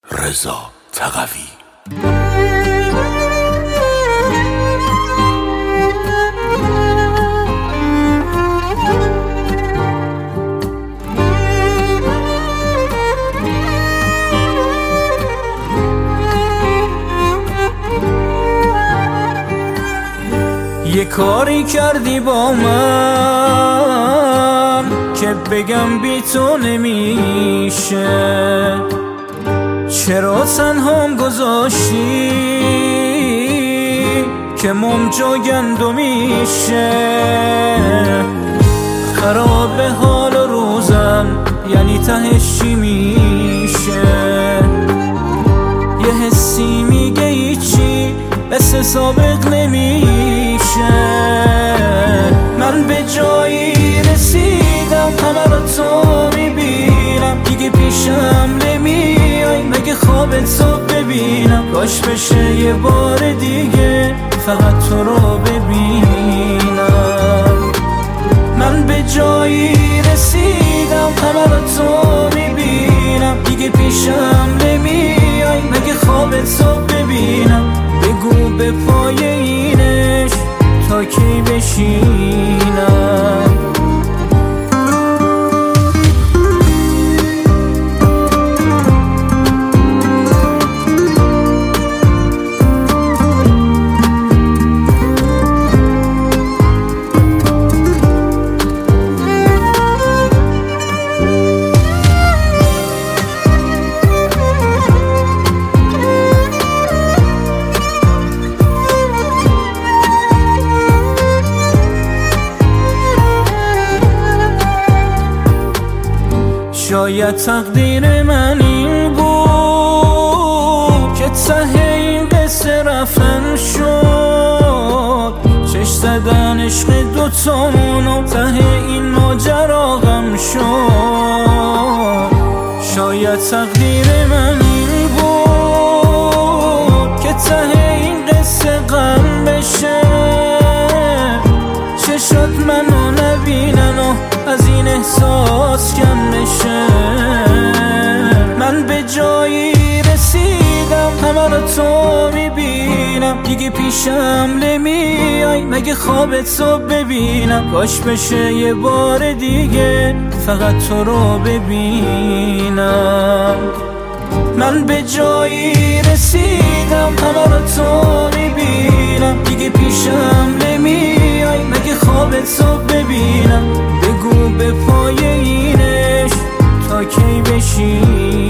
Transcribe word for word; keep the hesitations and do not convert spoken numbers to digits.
رضا تقوی. یه کاری کردی با من که بگم بی تو نمیشه، چرا تنهام گذاشتی که موج گندو میشه. خراب حال و روزم یعنی تهش چی میشه، یه حسی میگه ایچی مثل سابق نمیشه. من به جایی رسیدم همه رو تو میبینم، دیگه پیشم نمیای مگه خواب تو ببینم. باش بشه یه بار دیگه فقط تو رو ببینم. من به جایی رسیدم همه رو تو میبینم، دیگه پیشم نمیای مگه خواب تو ببینم. بگو به پای اینش تا کی بشینم. شاید تقدیر من این بود که ته این قصه رفتن شد، چش زدن عشق دوتامون و ته این ماجرا غم شد. شاید تقدیر من این بود که ته این قصه غم بشه، چشات منو نبینن و از این احساس کم بشه. من به جایی رسیدم همه رو تو میبینم، دیگه پیشم نمیای مگه خواب تو ببینم. باش بشه یه بار دیگه فقط تو رو ببینم. من به جایی رسیدم همه رو تو میبینم، دیگه پیشم نمیای مگه خواب تو ببینم. بگو به پای اینش تا کی بشینم.